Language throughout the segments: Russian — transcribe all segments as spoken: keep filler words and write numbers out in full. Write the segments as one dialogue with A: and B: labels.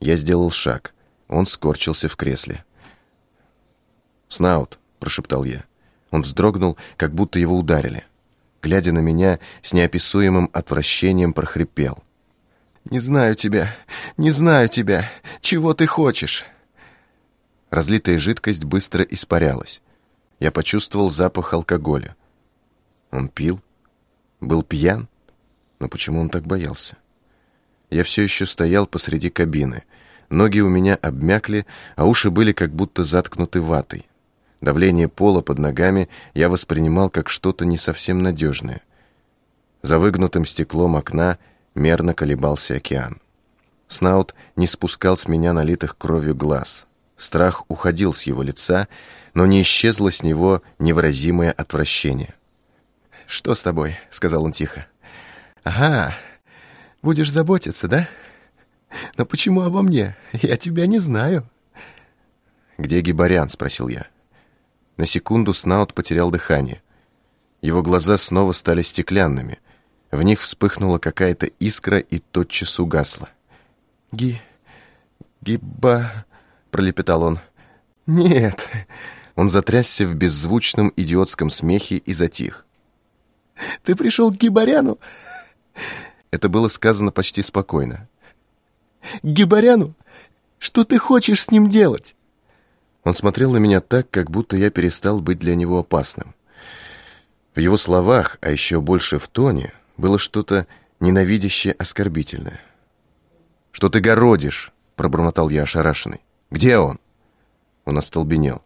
A: Я сделал шаг. Он скорчился в кресле. «Снаут», — прошептал я. Он вздрогнул, как будто его ударили. Глядя на меня, с неописуемым отвращением прохрипел: «Не знаю тебя, не знаю тебя. Чего ты хочешь?» Разлитая жидкость быстро испарялась. Я почувствовал запах алкоголя. Он пил? Был пьян? Но почему он так боялся? Я все еще стоял посреди кабины. Ноги у меня обмякли, а уши были как будто заткнуты ватой. Давление пола под ногами я воспринимал как что-то не совсем надежное. За выгнутым стеклом окна мерно колебался океан. Снаут не спускал с меня налитых кровью глаз. Страх уходил с его лица, но не исчезло с него невыразимое отвращение. «Что с тобой?» — сказал он тихо. «Ага, будешь заботиться, да? Но почему обо мне? Я тебя не знаю». «Где Гибарян?» — спросил я. На секунду Снаут потерял дыхание. Его глаза снова стали стеклянными. В них вспыхнула какая-то искра и тотчас угасла. «Ги... гиба...» — пролепетал он. «Нет». Он затрясся в беззвучном идиотском смехе и затих. «Ты пришел к Гибаряну?» Это было сказано почти спокойно. «К Гибаряну? Что ты хочешь с ним делать?» Он смотрел на меня так, как будто я перестал быть для него опасным. В его словах, а еще больше в тоне, было что-то ненавидящее, оскорбительное. «Что ты городишь?» — пробормотал я ошарашенный. «Где он?» Он остолбенел.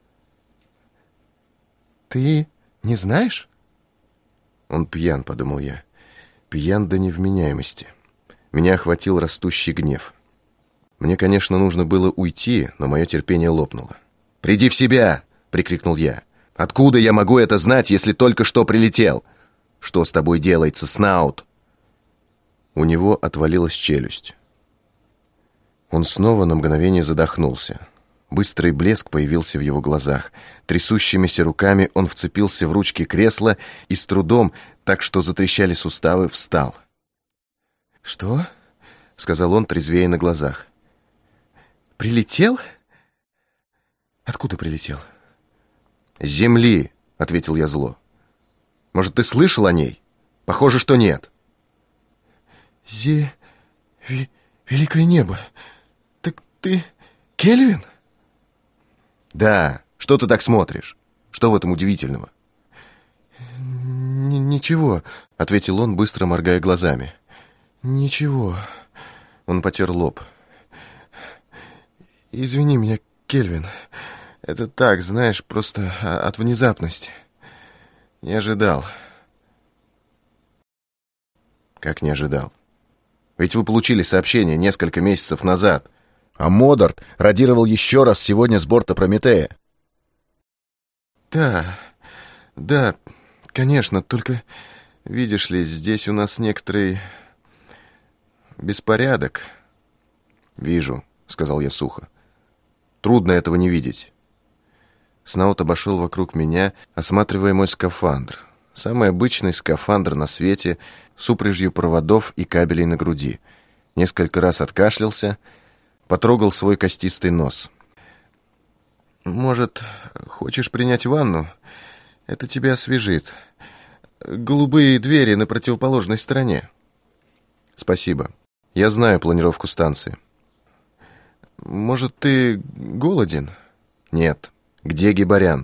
A: «Ты не знаешь?» «Он пьян», — подумал я. «Пьян до невменяемости». Меня охватил растущий гнев. Мне, конечно, нужно было уйти, но мое терпение лопнуло. «Приди в себя!» — прикрикнул я. «Откуда я могу это знать, если только что прилетел? Что с тобой делается, Снаут?» У него отвалилась челюсть. Он снова на мгновение задохнулся. Быстрый блеск появился в его глазах. Трясущимися руками он вцепился в ручки кресла и с трудом, так что затрещали суставы, встал. «Что?» — сказал он, трезвея на глазах. «Прилетел? Откуда прилетел?» «С земли», — ответил я зло. «Может, ты слышал о ней? Похоже, что нет». «Зе... Ви... великое небо. Так ты Кельвин?» «Да. Что ты так смотришь? Что в этом удивительного?» Н «Ничего», — ответил он, быстро моргая глазами. «Ничего». Он потер лоб. «Извини меня, Кельвин. Это так, знаешь, просто от внезапности. Не ожидал». «Как не ожидал? Ведь вы получили сообщение несколько месяцев назад, а Модард радировал еще раз сегодня с борта Прометея». «Да, да, конечно, только, видишь ли, здесь у нас некоторый беспорядок». «Вижу», — сказал я сухо. «Трудно этого не видеть». Снаут обошел вокруг меня, осматривая мой скафандр. Самый обычный скафандр на свете, с упряжью проводов и кабелей на груди. Несколько раз откашлялся, потрогал свой костистый нос. «Может, хочешь принять ванну? Это тебя освежит. Голубые двери на противоположной стороне». «Спасибо. Я знаю планировку станции». «Может, ты голоден?» «Нет. Где Гибарян?»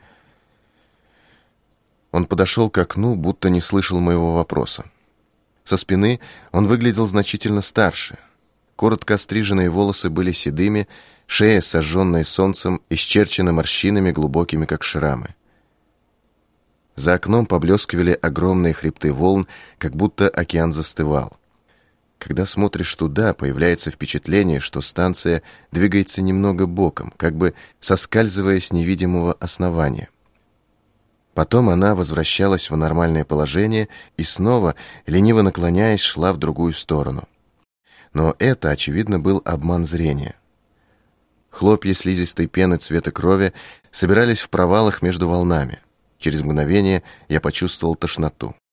A: Он подошел к окну, будто не слышал моего вопроса. Со спины он выглядел значительно старше. Коротко остриженные волосы были седыми, шея, сожженная солнцем, исчерчена морщинами, глубокими, как шрамы. За окном поблескивали огромные хребты волн, как будто океан застывал. Когда смотришь туда, появляется впечатление, что станция двигается немного боком, как бы соскальзывая с невидимого основания. Потом она возвращалась в нормальное положение и снова, лениво наклоняясь, шла в другую сторону. Но это, очевидно, был обман зрения. Хлопья слизистой пены цвета крови собирались в провалах между волнами. Через мгновение я почувствовал тошноту.